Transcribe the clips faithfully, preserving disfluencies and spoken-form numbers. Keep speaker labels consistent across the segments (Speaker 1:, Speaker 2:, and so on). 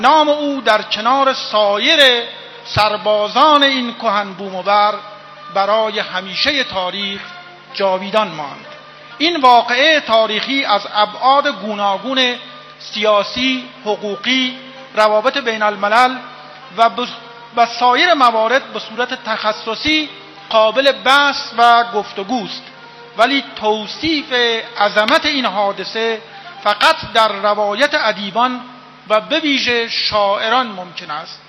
Speaker 1: نام او در کنار سایر سربازان این کهن بوم و بر برای همیشه تاریخ جاویدان ماند. این واقعه تاریخی از ابعاد گوناگون سیاسی، حقوقی، روابط بین الملل و و سایر موارد به صورت تخصصی قابل بحث و گفتگوست، ولی توصیف عظمت این حادثه فقط در روایت ادیبان و به ویژه شاعران ممکن است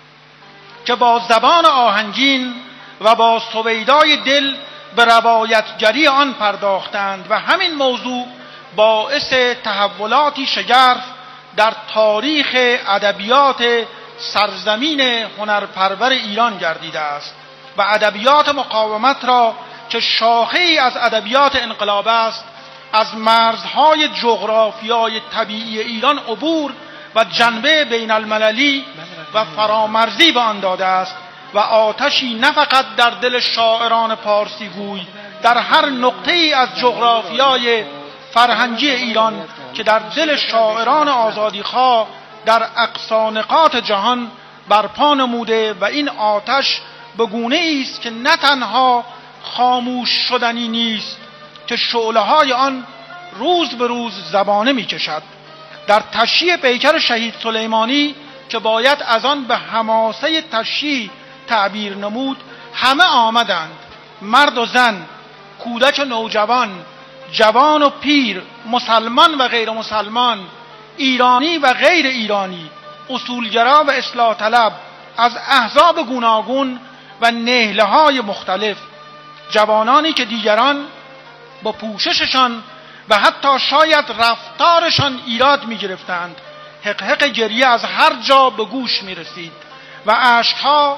Speaker 1: که با زبان آهنگین و با سویدای دل به روایتگری آن پرداختند و همین موضوع باعث تحولاتی شگرف در تاریخ ادبیات سرزمین هنرپرور ایران گردیده است و ادبیات مقاومت را که شاخه‌ای از ادبیات انقلاب است، از مرزهای جغرافیای طبیعی ایران عبور و جنبه بین المللی و فرامرزی به آن داده است و آتشی نه فقط در دل شاعران پارسی گوی در هر نقطه‌ای از جغرافیای فرهنگی ایران که در دل شاعران آزادیخواه در اقصا نقاط جهان برپا نموده و این آتش به گونه‌ای است که نه تنها خاموش شدنی نیست که شعله‌های آن روز به روز زبانه می‌کشد. در تشییع پیکر شهید سلیمانی که باید از آن به حماسه تشییع تعبیر نمود، همه آمدند، مرد و زن، کودک و نوجوان، جوان و پیر، مسلمان و غیر مسلمان، ایرانی و غیر ایرانی، اصولگرا و اصلاح طلب از احزاب گوناگون و نهله‌های مختلف، جوانانی که دیگران با پوشششان و حتی شاید رفتارشان ایراد می گرفتند. حق حق گریه از هر جا به گوش می رسید و اشکها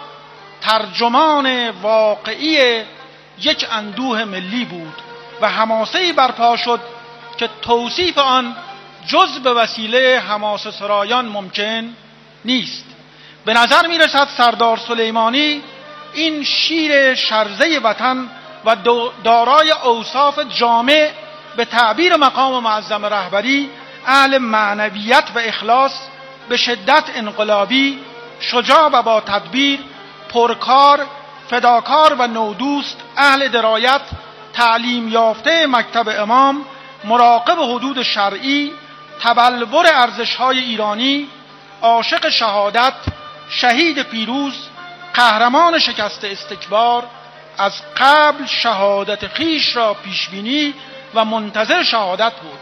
Speaker 1: ترجمان واقعی یک اندوه ملی بود و حماسه‌ای برپا شد که توصیف آن جز به وسیله حماسه سرایان ممکن نیست. به نظر می رسد سردار سلیمانی این شیر شرزه وطن و دارای اوصاف جامع به تعبیر مقام معظم رهبری اهل معنویت و اخلاص، به شدت انقلابی، شجاع و با تدبیر، پرکار، فداکار و نودوست، اهل درایت، تعلیم یافته مکتب امام، مراقب حدود شرعی، تبلور ارزش‌های ایرانی، عاشق شهادت، شهید پیروز، قهرمان شکست استکبار، از قبل شهادت خیش را پیشبینی و منتظر شهادت بود.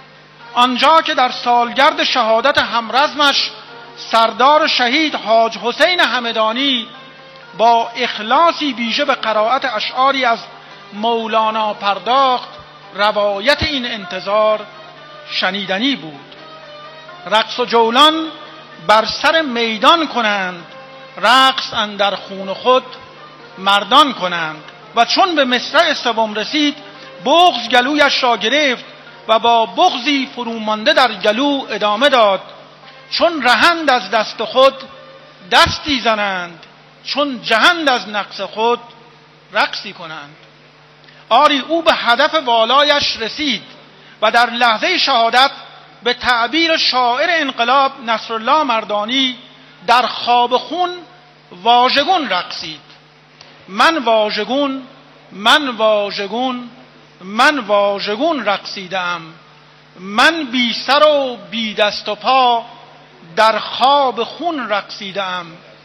Speaker 1: آنجا که در سالگرد شهادت همرزمش سردار شهید حاج حسین همدانی با اخلاصی ویژه به قرائت اشعاری از مولانا پرداخت، روایت این انتظار شنیدنی بود. رقص و جولان بر سر میدان کنند، رقص اندر خون خود مردان کنند. و چون به مصرع سوم رسید، بغض گلویش را گرفت و با بغضی فرومانده در گلو ادامه داد: چون رهند از دست خود دستی زنند، چون جهند از نقص خود رقصی کنند. آری او به هدف والایش رسید و در لحظه شهادت به تعبیر شاعر انقلاب نصرالله مردانی در خواب خون واژگون رقصید: من واژگون، من واژگون، من واژگون رقصیدم، من بی سر و بی دست و پا در خواب خون رقصیدم.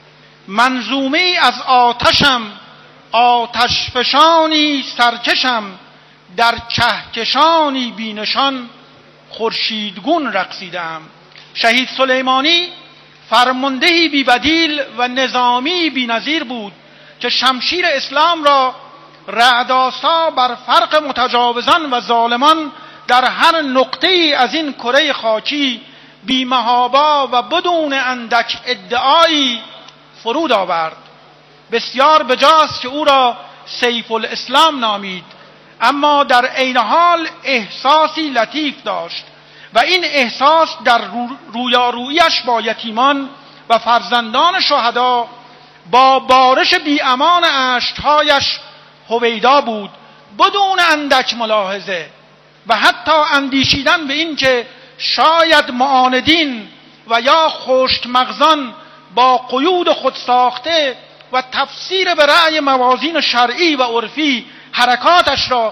Speaker 1: منظومه از آتشم، آتش فشانی سرکشم، در کهکشانی بینشان خورشیدگون رقصیدم. شهید سلیمانی فرماندهی بی بدیل و نظامی بی نظیر بود که شمشیر اسلام را رعدآسا بر فرق متجاوزان و ظالمان در هر نقطه‌ای از این کره خاکی بی محابا و بدون اندک ادعایی فرود آورد. بسیار بجاست که او را سیف الاسلام نامید، اما در عین حال احساسی لطیف داشت و این احساس در رویارویی‌اش با یتیمان و فرزندان شهدا با بارش بی امان اشک‌هایش هویدا بود، بدون اندک ملاحظه و حتی اندیشیدن به این که شاید معاندین و یا خشک مغزان با قیود خود ساخته و تفسیر به رأی موازین شرعی و عرفی حرکاتش را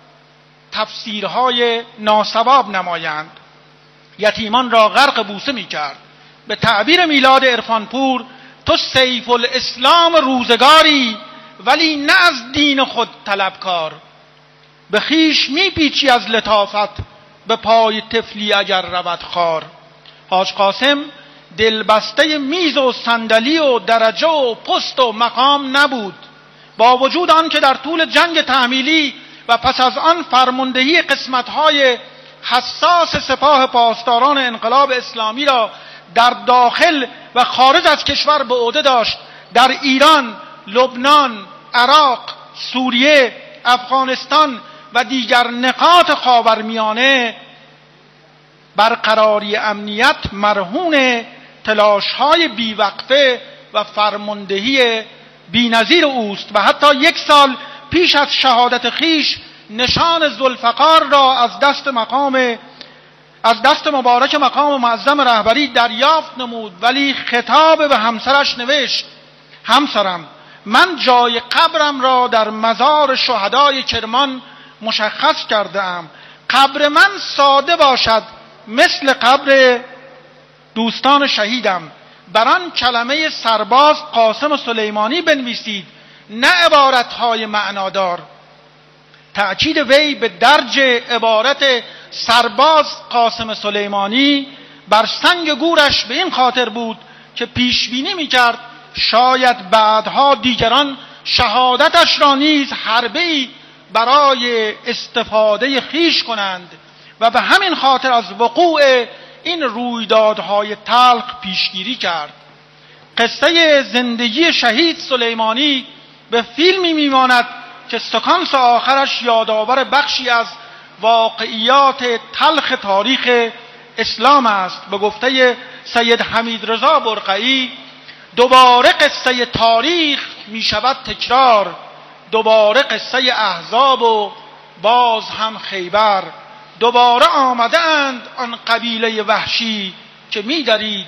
Speaker 1: تفسیرهای ناصواب نمایند. یتیمان را غرق بوسه می کرد. به تعبیر میلاد عرفانپور تو سیف الاسلام روزگاری ولی نه از دین خود طلبکار. به خیش می پیچی از لطافت به پای طفلی اگر رود خار. حاج قاسم دلبسته میز و صندلی و درجه و پست و مقام نبود. با وجود آن که در طول جنگ تحمیلی و پس از آن فرماندهی قسمت‌های حساس سپاه پاسداران انقلاب اسلامی را در داخل و خارج از کشور به عهده داشت، در ایران، لبنان، عراق، سوریه، افغانستان و دیگر نقاط خاورمیانه برقراری امنیت مرهون تلاش‌های بیوقفه و فرماندهی بی‌نظیر اوست و حتی یک سال پیش از شهادت خیش نشان ذوالفقار را از دست مقام از دست مبارک مقام معظم رهبری دریافت نمود، ولی خطاب به همسرش نوشت: همسرم، من جای قبرم را در مزار شهدای کرمان مشخص کرده ام. قبر من ساده باشد مثل قبر دوستان شهیدم. بر آن کلمه سرباز قاسم سلیمانی بنویسید، نه عبارتهای معنادار. تأکید وی به درج عبارت سرباز قاسم سلیمانی بر سنگ گورش به این خاطر بود که پیشبینی می‌کرد شاید بعدها دیگران شهادتش را نیز حربه‌ای برای استفاده خیش کنند و به همین خاطر از وقوع این رویدادهای تلخ پیشگیری کرد. قصه زندگی شهید سلیمانی به فیلمی میماند که سکانس آخرش یادآور بخشی از واقعیات تلخ تاریخ اسلام است. به گفته سید حمید رضا برقعی، دوباره قصه تاریخ می شود تکرار، دوباره قصه احزاب و باز هم خیبر. دوباره آمده اند آن قبیله وحشی که می درید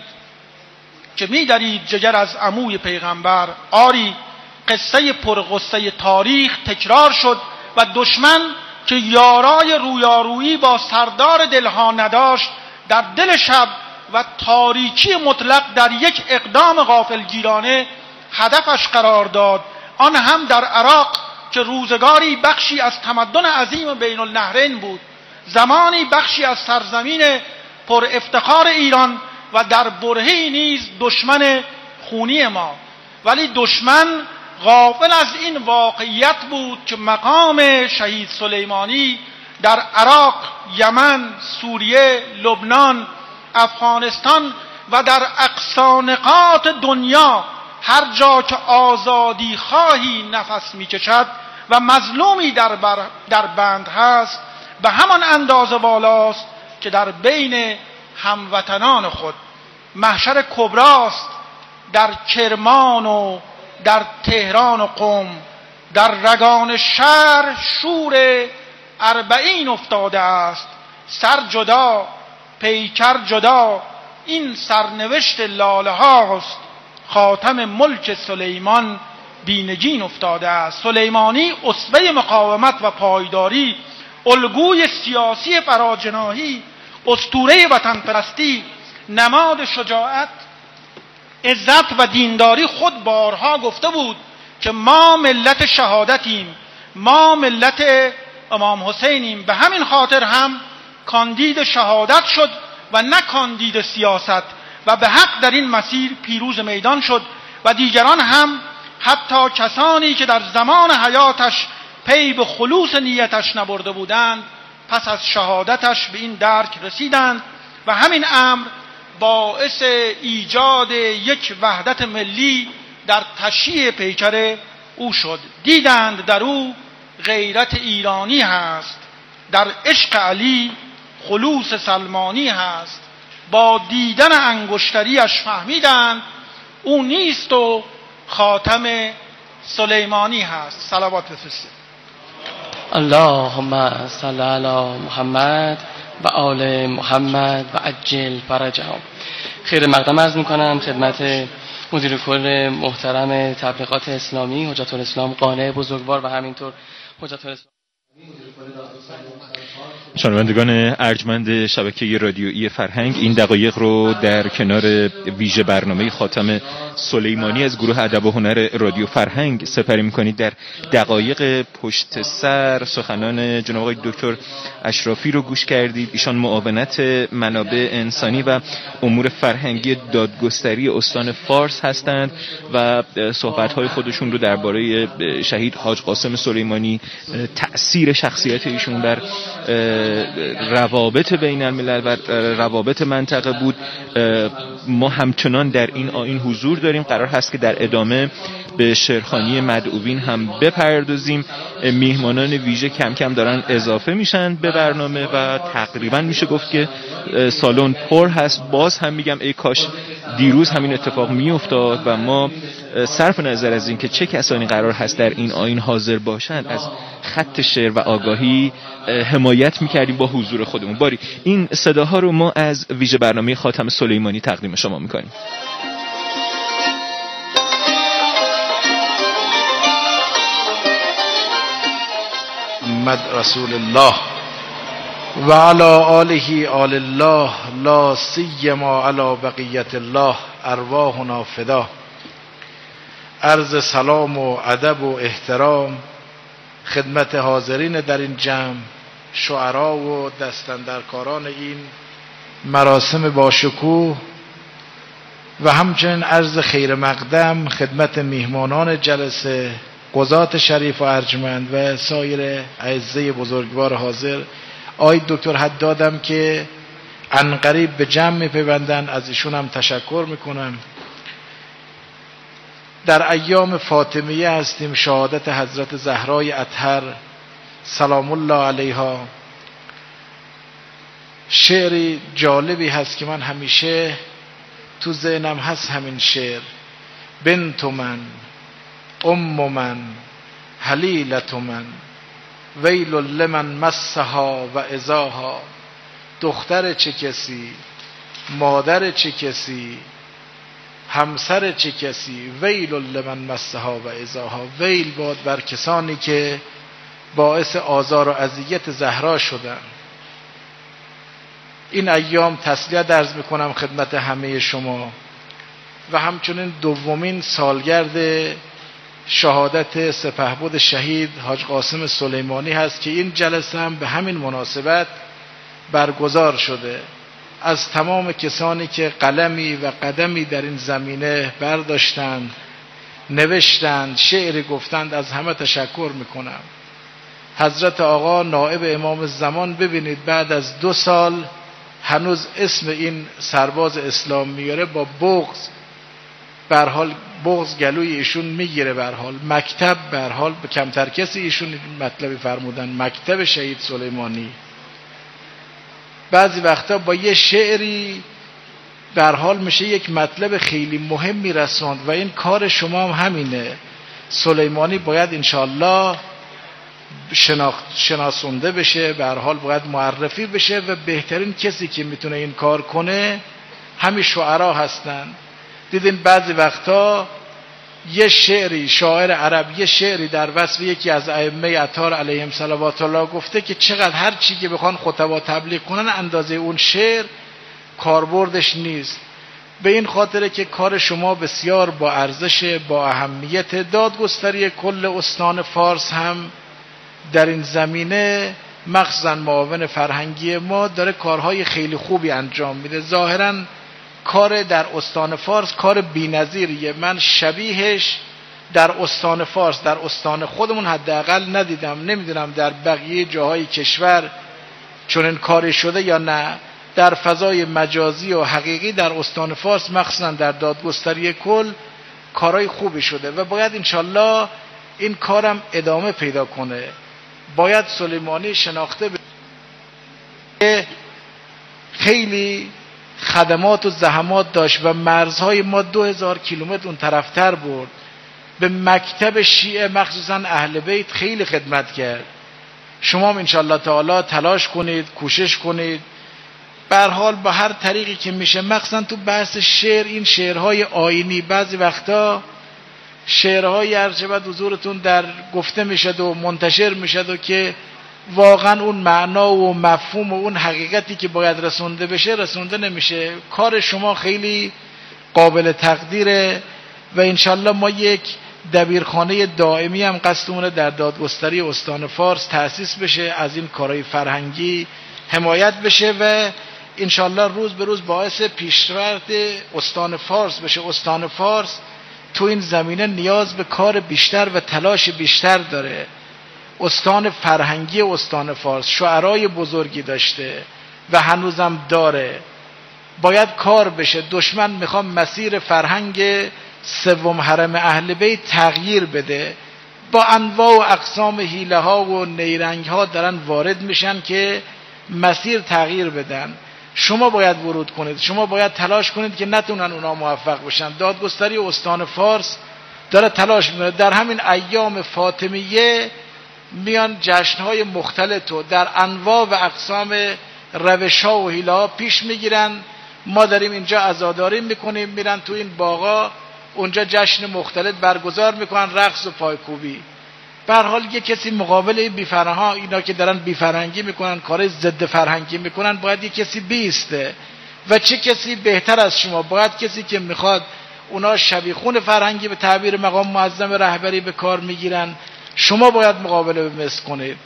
Speaker 1: که می درید جگر از عموی پیغمبر. آری، قصه پرغصه تاریخ تکرار شد و دشمن که یارای رویارویی با سردار دلها نداشت، در دل شب و تاریکی مطلق در یک اقدام غافلگیرانه هدفش قرار داد، آن هم در عراق که روزگاری بخشی از تمدن عظیم بین النهرین بود، زمانی بخشی از سرزمین پر افتخار ایران و در برهه‌ای نیز دشمن خونی ما. ولی دشمن غافل از این واقعیت بود که مقام شهید سلیمانی در عراق، یمن، سوریه، لبنان، افغانستان و در اقصا نقاط دنیا هر جا که آزادی خواهی نفس میکشد و مظلومی در, بر در بند هست به همان اندازه بالاست که در بین هموطنان خود. محشر کبراست در کرمان و در تهران و قم، در رگان شهر شور اربعین افتاده است. سر جدا، پیکر جدا، این سرنوشت لاله هاست. خاتم ملک سلیمان بینگین افتاده است. سلیمانی اسوه مقاومت و پایداری، الگوی سیاسی فراجناحی، اسطوره وطن پرستی، نماد شجاعت، عزت و دینداری خود بارها گفته بود که ما ملت شهادتیم، ما ملت امام حسینیم. به همین خاطر هم کاندید شهادت شد و نه کاندید سیاست و به حق در این مسیر پیروز میدان شد و دیگران هم، حتی کسانی که در زمان حیاتش پی به خلوص نیتش نبرده بودند، پس از شهادتش به این درک رسیدند و همین امر باعث ایجاد یک وحدت ملی در تشییع پیکر او شد. دیدند در او غیرت ایرانی هست، در عشق علی خلوص سلمانی هست. با دیدن انگشتریش فهمیدند او نیست و خاتم سلیمانی هست. صلوات بفرستید.
Speaker 2: اللهم صل علی محمد و آل محمد و عجل فرجهم. خیر مقدم عرض میکنم خدمت مدیر کل محترم تبلیغات اسلامی حجت الاسلام قانع بزرگوار و همینطور حجت الاسلام
Speaker 3: شنوندگان ارجمند شبکه رادیویی فرهنگ، این دقایق رو در کنار ویژه برنامه خاتم سلیمانی از گروه ادب و هنر رادیو فرهنگ سپری می‌کنید. در دقایق پشت سر سخنان جناب آقای دکتر اشرافی رو گوش کردید. ایشان معاونت منابع انسانی و امور فرهنگی دادگستری استان فارس هستند و صحبت‌های خودشون رو درباره شهید حاج قاسم سلیمانی، تأثیر شخصیت ایشون بر روابط بین الملل و روابط منطقه بود. ما همچنان در این آیین حضور داریم. قرار هست که در ادامه به شعرخوانی مدعوین هم بپردازیم. میهمانان ویژه کم کم دارن اضافه میشن به برنامه و تقریبا میشه گفت که سالن پر هست. باز هم میگم ای کاش دیروز همین اتفاق میافتاد و ما صرف نظر از این که چه کسانی قرار هست در این آیین حاضر باشند از خط شعر و آگاهی حمایت میکردیم با حضور خودمون. باری این صداها رو ما از ویژه برنامه خاتم سلیمانی تقدیم شما میکنیم.
Speaker 1: محمد رسول الله و علی آله آل الله لا سیما علی بقیت الله ارواحنا فدا. عرض سلام و ادب و احترام خدمت حاضرین در این جمع، شعرا و دستاندرکاران این مراسم باشکوه و همچنین عرض خیر مقدم خدمت میهمانان جلسه، قضات شریف و ارجمند و سایر اعزه بزرگوار حاضر. آقای دکتر حدادم که عنقریب به جمع میپیوندن، از ایشون هم تشکر میکنم. در ایام فاطمیه هستیم، شهادت حضرت زهرای اطهر سلام الله علیها. شعری جالبی هست که من همیشه تو ذهنم هست همین شعر: بنت من، ام من، حلیلت من، ویل لمن مسها و ازاها. دختر چه کسی، مادر چه کسی، همسر چه کسی، ویل لمن مسها و ازاها. ویل باد بر کسانی که باعث آزار و اذیت زهرا شدن. این ایام تسلیت عرض میکنم خدمت همه شما و همچنین دومین سالگرد شهادت سپهبد شهید حاج قاسم سلیمانی هست که این جلسه هم به همین مناسبت برگزار شده. از تمام کسانی که قلمی و قدمی در این زمینه برداشتند، نوشتند، شعر گفتند، از همه تشکر میکنم. حضرت آقا نائب امام زمان ببینید بعد از دو سال هنوز اسم این سرباز اسلام میاره، با بغض به هر حال بغض گلوی ایشون میگیره. به هر حال مکتب، به هر حال به کمتر کسی ایشون مطلبی فرمودن، مکتب شهید سلیمانی بعضی وقتا با یه شعری به هر حال میشه یک مطلب خیلی مهمی رساند و این کار شما هم همینه. سلیمانی باید انشالله شناخت شناسونده بشه، به هر حال باید معرفی بشه و بهترین کسی که میتونه این کار کنه همین شعرا هستن. دیدین بعضی وقتا یه شعری، شاعر عرب یه شعری در وصف یکی از ائمه اطهار علیهم صلوات الله گفته که چقدر هر چی که بخوان خطبا تبلیغ کنن اندازه اون شعر کاربردش نیست. به این خاطره که کار شما بسیار با ارزش، با اهمیت. دادگستری کل استان فارس هم در این زمینه مخصوصا معاون فرهنگی ما داره کارهای خیلی خوبی انجام میده. ظاهراً کار در استان فارس کار بی‌نظیریه. من شبیهش در استان فارس، در استان خودمون حداقل ندیدم. نمیدونم در بقیه جاهای کشور چون این کاری شده یا نه. در فضای مجازی و حقیقی در استان فارس مخصوصا در دادگستری کل کارهای خوبی شده و باید انشالله این کارم ادامه پیدا کنه. باید سلیمانی شناخته بشه. خیلی خدمات و زحمات داشت و مرزهای ما دو هزار کیلومتر اون طرفتر برد. به مکتب شیعه مخصوصا اهل بیت خیلی خدمت کرد. شما هم انشالله تعالی تلاش کنید، کوشش کنید
Speaker 4: به هر حال با هر طریقی که میشه، مخصوصا تو بحث شعر، این شعرهای آیینی بعضی وقتا شعرهایی هرچه بعد حضورتون در گفته میشد و منتشر میشد و که واقعا اون معنا و مفهوم و اون حقیقتی که باید رسونده بشه رسونده نمیشه. کار شما خیلی قابل تقدیره و انشالله ما یک دبیرخانه دائمی هم قصدمونه در دادگستری استان فارس تأسیس بشه، از این کارهای فرهنگی حمایت بشه و انشالله روز به روز باعث پیشرفت استان فارس بشه. استان فارس تو این زمینه نیاز به کار بیشتر و تلاش بیشتر داره. استان فرهنگی استان فارس شعرای بزرگی داشته و هنوزم داره، باید کار بشه. دشمن میخوام مسیر فرهنگ سوم حرم اهل بیت تغییر بده، با انواع و اقسام حیله ها و نیرنگ ها دارن وارد میشن که مسیر تغییر بدن. شما باید ورود کنید، شما باید تلاش کنید که نتونن اونا موفق بشن. دادگستری استان فارس داره تلاش میکنه. در همین ایام فاطمیه میان جشنهای مختلط رو در انواع و اقسام روش‌ها و حیله‌ها پیش میگیرن. ما داریم اینجا عزاداری میکنیم، میرن تو این باغا اونجا جشن مختلط برگزار میکنن، رقص و پایکوبی. به هر حال یه کسی مقابل این بی‌فرها، اینا که دارن بی‌فرهنگی میکنن، کار ضد فرهنگی میکنن، باید یه کسی بیسته. و چه کسی بهتر از شما؟ باید کسی که میخواد اونا شبیخون فرهنگی به تعبیر مقام معظم رهبری به کار میگیرن، شما باید مقابله بمثل کنید.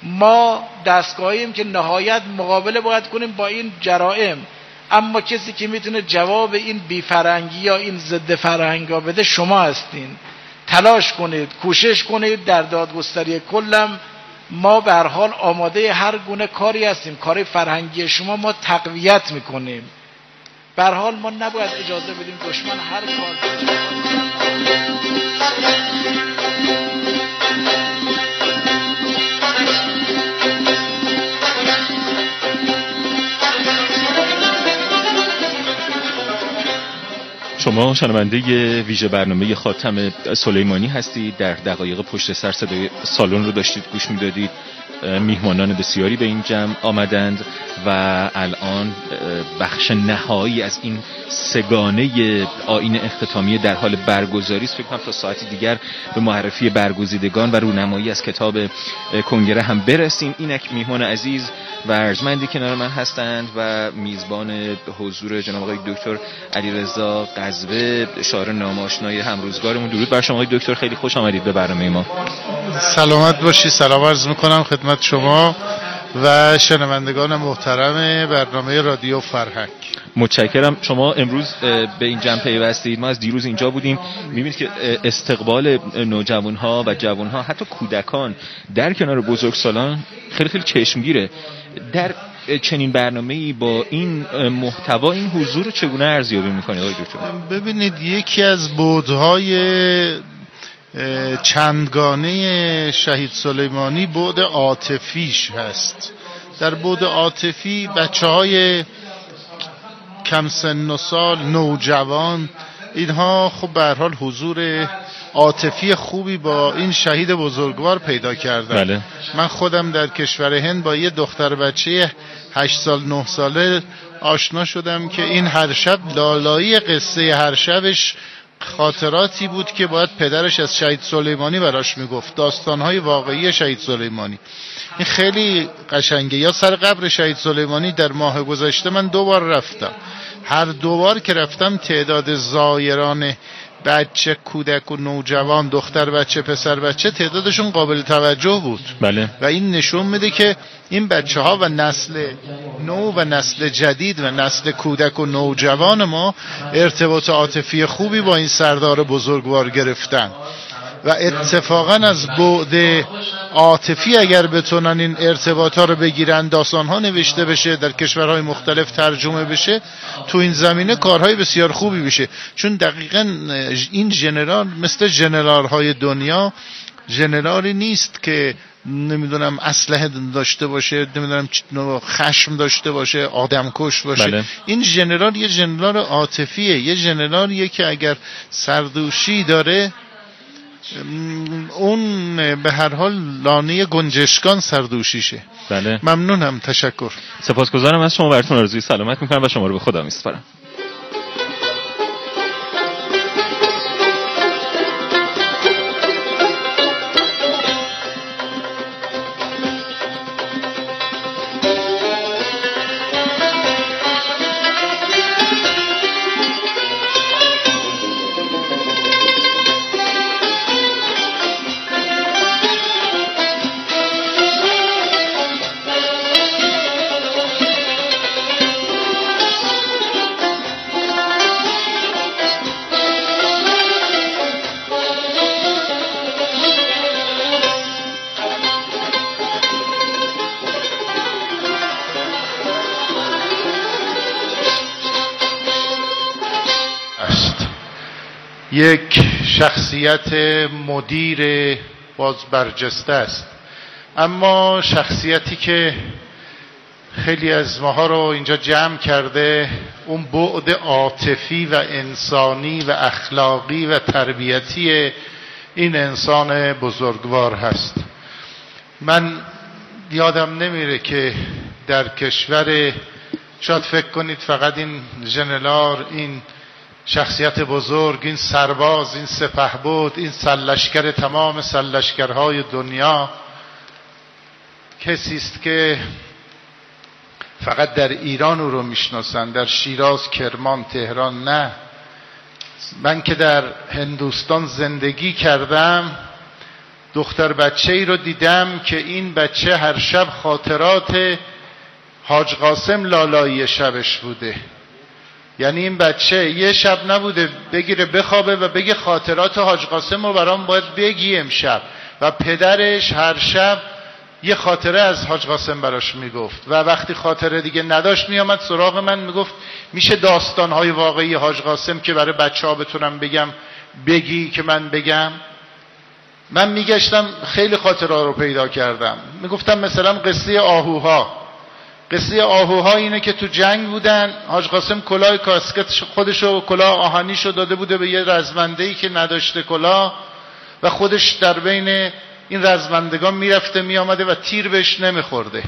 Speaker 4: ما دستگاهیم که نهایت مقابله باید کنیم با این جرائم، اما کسی که میتونه جواب این بی‌فرهنگی یا این ضد فرهنگا بده شما هستین. تلاش کنید، کوشش کنید. در دادگستری کلم ما به هر حال آماده هر گونه کاری هستیم. کار فرهنگی شما ما تقویت میکنیم. به هر حال ما نباید اجازه بدیم دشمن هر کار
Speaker 3: شما شنونده ویژه برنامه خاتم سلیمانی هستید. در دقایق پشت سر صدای سالن رو داشتید گوش میدادید. میهمانان بسیاری به این جمع آمدند و الان بخش نهایی از این سگانه آیین اختتامیه در حال برگزاری است. فکر کنم تا ساعتی دیگر به معرفی برگزیدگان و رونمایی از کتاب کنگره هم برسیم. اینک میهمان عزیز و ارجمندی کنار من هستند و میزبان حضور جناب آقای دکتر علیرضا قزوه، شاعر نامآشنای همروزگارمون. درود بر شما آقای دکتر، خیلی خوش آمدید به برنامه ما.
Speaker 5: سلامت باشی. سلام عرض میکنم خدمت شما و شنوندگان محترم برنامه رادیو فرهنگ.
Speaker 3: متشکرم. شما امروز به این جمع پیوستید. ما از دیروز اینجا بودیم. میبینید که استقبال نوجوانها و جوانها، حتی کودکان، در کنار بزرگسالان خیلی خیلی چشمگیره. در چنین برنامه‌ای با این محتوا این حضور چگونه ارزیابی می‌کنید آقای دکتر؟
Speaker 5: ببینید، یکی از بعدهای چندگانه شهید سلیمانی بعد عاطفیش هست. در بعد عاطفی بچه‌های کم سن و سال، نوجوان، اینها خب به هر حال حضور عاطفی خوبی با این شهید بزرگوار پیدا کردن.
Speaker 3: بله.
Speaker 5: من خودم در کشور هند با یه دختر بچه هشت سال نه ساله آشنا شدم که این هر شب لالایی قصه هر شبش خاطراتی بود که باید پدرش از شهید سلیمانی براش میگفت، داستانهای واقعی شهید سلیمانی. این خیلی قشنگه. یا سر قبر شهید سلیمانی در ماه گذشته من دو بار رفتم. هر دو بار که رفتم تعداد زائران بچه، کودک و نوجوان، دختر بچه، پسر بچه، تعدادشون قابل توجه بود.
Speaker 3: بله.
Speaker 5: و این نشون میده که این بچه ها و نسل نو و نسل جدید و نسل کودک و نوجوان ما ارتباط عاطفی خوبی با این سردار بزرگوار گرفتن و اتفاقا از بعد عاطفی اگر بتونن این ارتباطات رو بگیرن، داستان‌ها نوشته بشه، در کشورهای مختلف ترجمه بشه، تو این زمینه کارهای بسیار خوبی بشه. چون دقیقاً این ژنرال مثل ژنرال‌های دنیا ژنرالی نیست که نمیدونم اسلحه داشته باشه، نمیدونم خشم داشته باشه، آدمکش باشه.
Speaker 3: بله.
Speaker 5: این ژنرال یه ژنرال عاطفیه، یه ژنرالیه که اگر سردوشی داره اون به هر حال لانه گنجشکان سردوشیشه.
Speaker 3: بله
Speaker 5: ممنونم، تشکر.
Speaker 3: سپاسگزارم از شما، براتون آرزوی سلامت میکنم و شما رو به خدا میسپارم.
Speaker 5: یک شخصیت مدیر باز برجسته است، اما شخصیتی که خیلی از ماها رو اینجا جمع کرده اون بعد عاطفی و انسانی و اخلاقی و تربیتی این انسان بزرگوار هست. من یادم نمیره که در کشور، شاید فکر کنید فقط این ژنرال، این شخصیت بزرگ، این سرباز، این سپهبد، این سرلشکر تمام سرلشکرهای دنیا کسی است که فقط در ایران او رو میشناسن، در شیراز، کرمان، تهران نه. من که در هندوستان زندگی کردم دختر بچه ای رو دیدم که این بچه هر شب خاطرات حاج قاسم لالایی شبش بوده. یعنی این بچه یه شب نبوده بگیره بخوابه و بگه خاطرات حاج قاسم رو برام باید بگی امشب، و پدرش هر شب یه خاطره از حاج قاسم براش میگفت و وقتی خاطره دیگه نداشت میامد سراغ من میگفت میشه داستانهای واقعی حاج قاسم که برای بچه ها بتونم بگم بگی که من بگم. من میگشتم خیلی خاطره رو پیدا کردم. میگفتم مثلا قصه آهوها. قصه آهوها اینه که تو جنگ بودن، حاج قاسم کلاه کاسکت خودشو، کلاه آهنیشو داده بوده به یه رزمنده‌ای که نداشته کلاه، و خودش در بین این رزمندگان میرفته میامده و تیر بهش نمیخورده.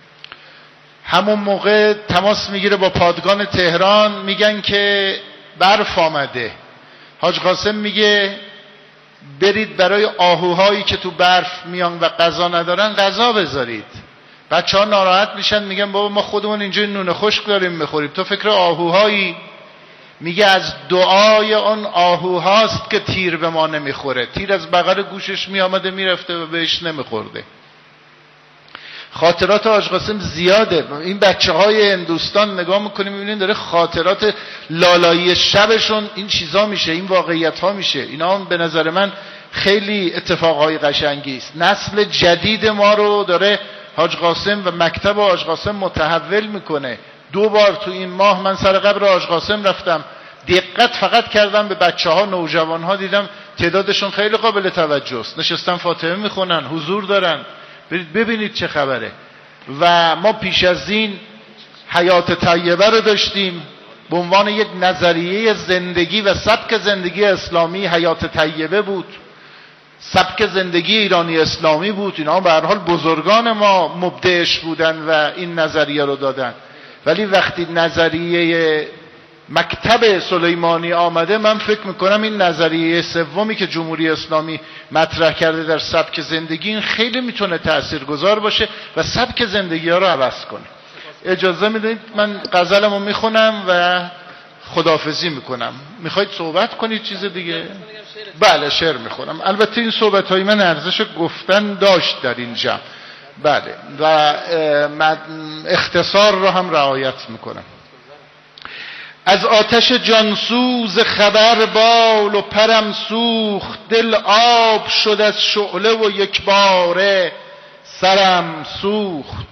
Speaker 5: همون موقع تماس میگیره با پادگان تهران، میگن که برف آمده. حاج قاسم میگه برید برای آهوهایی که تو برف میان و غذا ندارن غذا بذارید. بچه ها ناراحت میشن، میگن بابا ما خودمون اینجا نون خشک داریم میخوریم، تو فکر آهوهایی؟ میگه از دعای اون آهوهاست که تیر به ما نمیخوره. تیر از بغل گوشش میامده میرفته و بهش نمیخورده. خاطرات حاج قاسم زیاده. این بچه های هندوستان نگاه میکنیم میبینیم داره خاطرات لالایی شبشون این چیزا میشه، این واقعیت ها میشه. اینا هم به نظر من خیلی اتفاقهای قشنگی است. نسل جدید ما رو داره حاج قاسم و مکتب حاج قاسم متحول میکنه. دو بار تو این ماه من سر قبر حاج قاسم رفتم، دقت فقط کردم به بچه ها، نوجوان ها، دیدم تعدادشون خیلی قابل توجه است. نشستن فاتحه میخونن، حضور دارن. برید ببینید چه خبره. و ما پیش از این حیات طیبه رو داشتیم به عنوان یک نظریه زندگی و سبک زندگی اسلامی. حیات طیبه بود، سبک زندگی ایرانی اسلامی بود. اینا به هر حال بزرگان ما مبدعش بودن و این نظریه رو دادن. ولی وقتی نظریه مکتب سلیمانی آمده، من فکر میکنم این نظریه سومی که جمهوری اسلامی مطرح کرده در سبک زندگی، این خیلی میتونه تاثیرگذار باشه و سبک زندگی ها رو عوض کنه. اجازه میدید من غزلمو میخونم و خداحافظی میکنم. میخواید صحبت کنید چیز دیگه؟ بله شعر میخونم. البته این صحبت های من ارزش گفتن داشت در این جمع. بله و اختصار رو هم رعایت میکنم. از آتش جانسوز خبر بال و پرم سوخت، دل آب شد از شعله و یک باره سرم سوخت.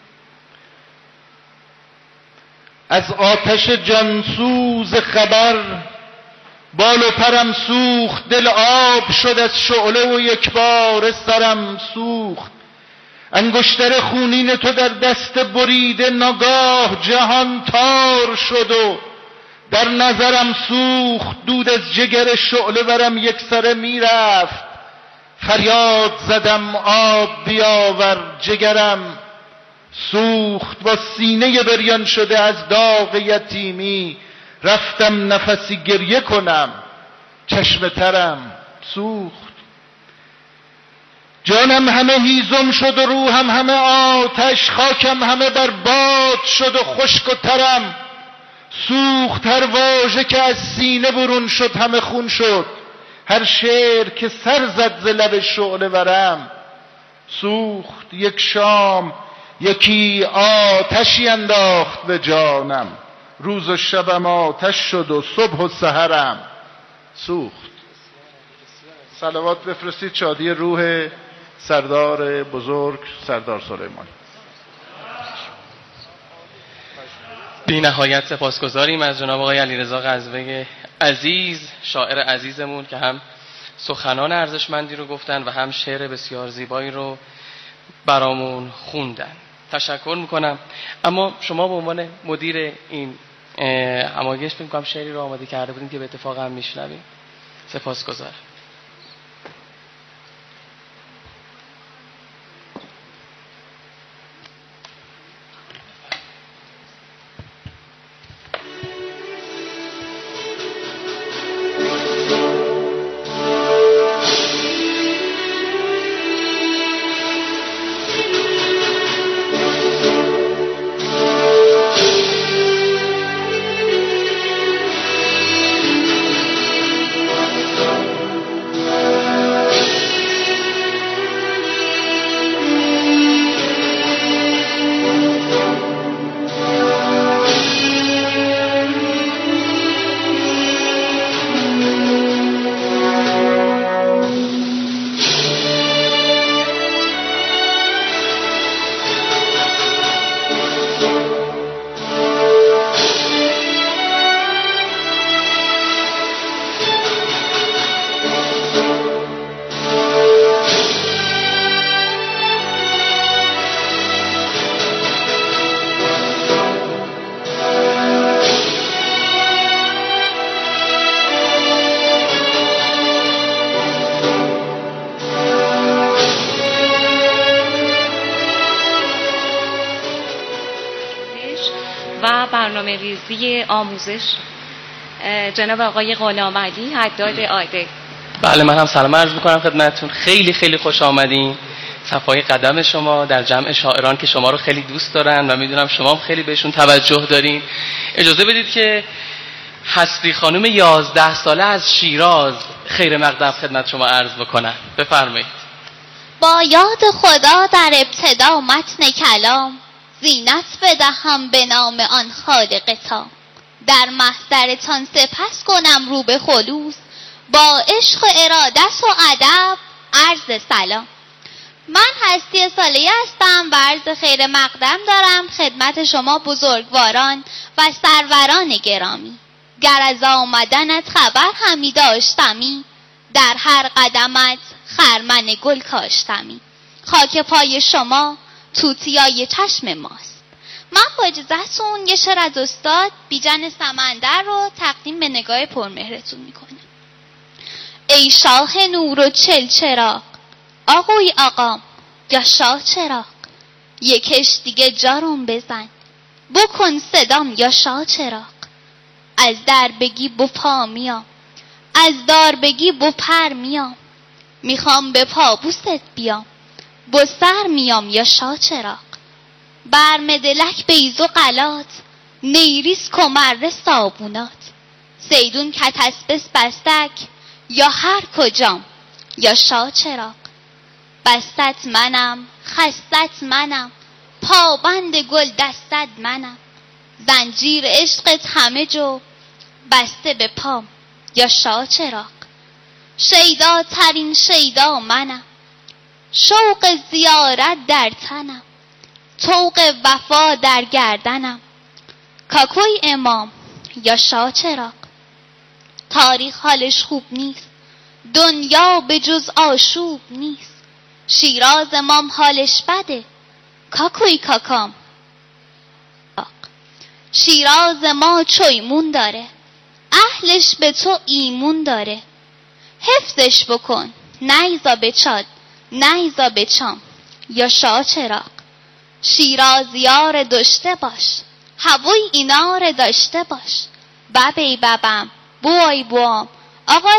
Speaker 5: از آتش جانسوز خبر بال و پرم سوخت، دل آب شد از شعله و یک باره سرم سوخت. انگشتر خونین تو در دست بریده ناگاه جهان تار شد و در نظرم سوخت. دود از جگر شعله ورم یک سره میرفت فریاد زدم آب بیاور جگرم، سوخت با سینه بریان شده از داغ یتیمی، رفتم نفسی گریه کنم چشم ترم سوخت. جانم همه هیزم شد و روحم همه آتش، خاکم همه بر باد شد و خشک و ترم سوخت. هر واژه که از سینه برون شد همه خون شد، هر شعر که سر زد ز لب شعله ورم سوخت. یک شام یکی آتشی انداخت به جانم، روز و شبم آتش شد و صبح و سحرم سوخت. صلوات بفرستید شادی روح سردار بزرگ سردار سلیمانی.
Speaker 2: بی نهایت سپاسگزاریم از جناب آقای علیرضا قزوه عزیز، شاعر عزیزمون که هم سخنان ارزشمندی رو گفتن و هم شعر بسیار زیبایی رو برامون خوندن. تشکر میکنم. اما شما به عنوان مدیر این همایش فکر کنم شعری رو آماده کرده بودین که به اتفاق هم میشنویم. سپاسگزارم.
Speaker 6: و برنامه ریزی آموزش جناب آقای غلامعلی حداد عادل.
Speaker 2: بله، من هم سلام عرض میکنم خدمتتون. خیلی خیلی خوش آمدین. صفای قدم شما در جمع شاعران که شما رو خیلی دوست دارن و میدونم شما هم خیلی بهشون توجه دارین. اجازه بدید که هستی خانم یازده ساله از شیراز خیر مقدم خدمت شما عرض بکنن. بفرمایید.
Speaker 7: با یاد خدا در ابتدا متن کلام، زینت بدهم به نام آن خالق تام. در محضرتان سپس کنم رو به خلوص، با عشق و ارادت و ادب عرض سلام. من هستی سالیه هستم و عرض خیر مقدم دارم خدمت شما بزرگواران و سروران گرامی. گر از آمدنت خبر همی داشتمی، در هر قدمت خرمن گل کاشتمی. خاک پای شما توتیای چشم ماست. من با اجازهتون یه شعر از استاد بیژن سمندر رو تقدیم به نگاه پرمهرتون میکنم. ای شاه نور و چل چراغ، آقوی آقام یا شاه چراغ، یکش دیگه جارم بزن بکن صدام یا شاه چراغ. از در بگی بو پا میام، از دار بگی بو پر میام، میخوام به پابوست بیام بو سر میام یا شاه چراغ. برمدلک بیز و قلات، نیریس کمر صابونات، سیدون کتسبس بستک یا هر کجام یا شاه چراغ. بستت منم خستت منم، پابند گل دستت منم، زنجیر عشقت همه جو بسته به پام یا شاه چراغ. شیدا ترین شیدا منم، شوق زیارت در تنم، طوق وفا در گردنم، کاکوی امام یا شاه چراغ. تاریخ حالش خوب نیست، دنیا به جز آشوب نیست، شیراز امام حالش بده، کاکوی کاکام. شیراز ما چویمون داره، اهلش به تو ایمون داره، حفظش بکن نیزا بچاد نیزا بچام یا شاه چراغ. شیرازیار داشته باش هوای اینار داشته باش. ببی ببم بوی بوام آقا